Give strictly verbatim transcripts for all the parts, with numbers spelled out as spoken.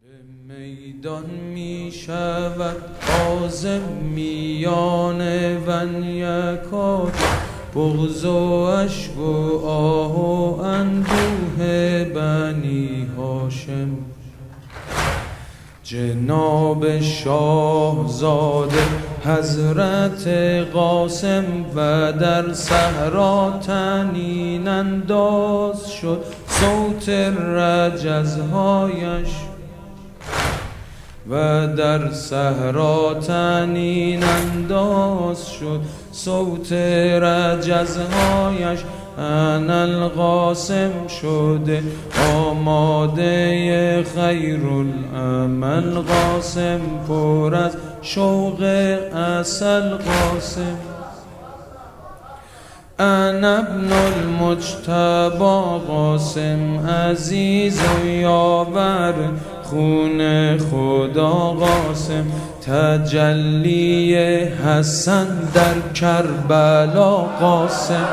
میدان می شود عازم میان ونیکات، بغض و اشک و آه و اندوه بنی هاشم. جناب شاهزاده حضرت قاسم و در صحرا طنین انداز شد صوت رجزهایش، و در صحرا طنین انداز شد صوت رجزهایش. انا القاسم شده آماده خیرالعمل، قاسم پر از شوق اصل قاسم. انا ابن المجتبی قاسم عزیز و یاور خون خدا قاسم، تجلی حسن در کربلا قاسم.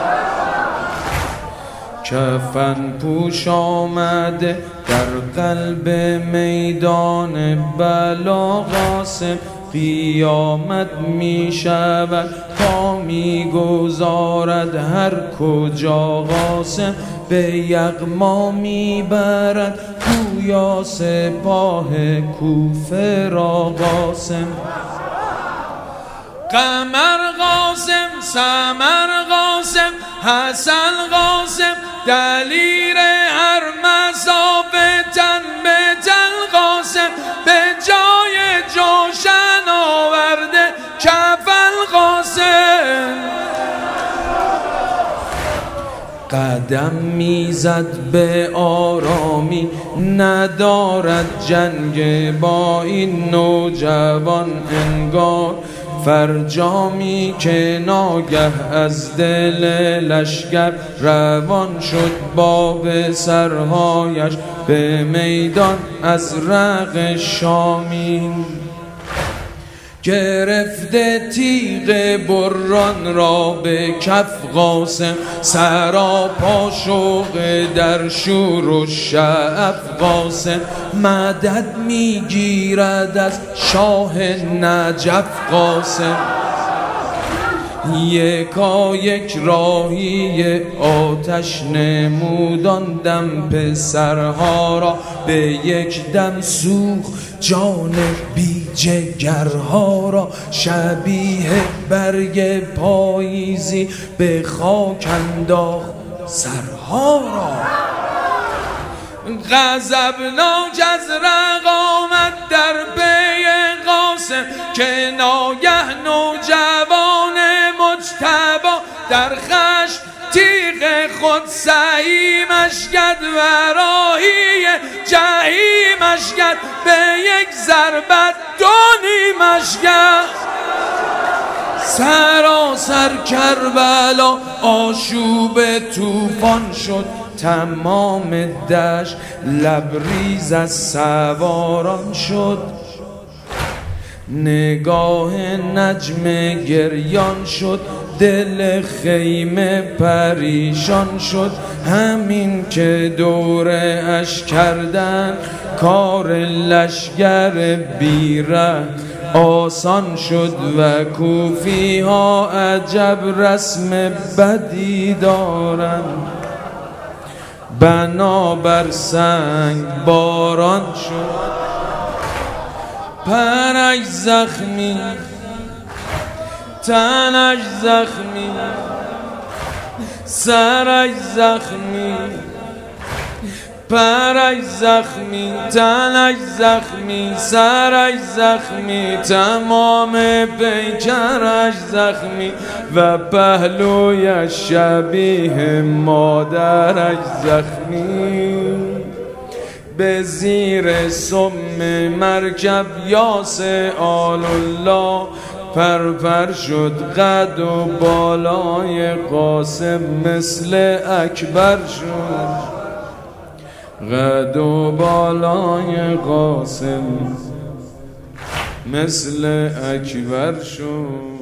کفن پوش آمده در قلب میدان بلا قاسم، قیامت می شود تا می گذارد هر کجا قاسم، به یغما می برد گویا سپاه کوفه را قاسم. قمر قاسم، سمر قاسم، حسن قاسم، دلیر هر مسافه تن به تن قاسم، به جای جوشن آورده کفن قاسم. قدم میزد به آرامی ندارد جنگ با این نوجوان، انگار فرجامی که ناگه از دل لشکر روان شد باب سرهایش به میدان ازرق شامین. گرفته تیغ بران را به کف قاسم، سراپا شوق در شور و شعف قاسم، مدد میگیرد از شاه نجف قاسم. یکا یک راهی آتش نمودان دم پسرها را، به یک دم سوخت جان بی جگرها را، شبیه برگ پاییزی به خاک انداخت سرها را. غضبناک ازرق آمد در پی قاسم، که ناگه نوجوان مجتبی در خشم تیغ خود سهیمش کرد و راهی جهیمش کرد، به یک ضربت دو نیمش کرد. سراسر کربلا آشوب طوفان شد، تمام دشت لبریز از سواران شد. نگاه نجم گریان شد، دل خیمه پریشان شد. همین که دوره اش کردن کار لشگر بیره آسان شد، و کوفی ها عجب رسم بدی دارن. بنابر سنگ باران شد، پرش زخمی تنش زخمی، سرش زخمی، پرش زخمی تنش زخمی، سرش زخمی، تمام پیکرش زخمی، و پهلویش شبیه مادرش زخمی. به زیر سم مرکب یاس آل الله پرپر شد قد و بالای قاسم، مثل اکبر شد قد و بالای قاسم، مثل اکبر شد.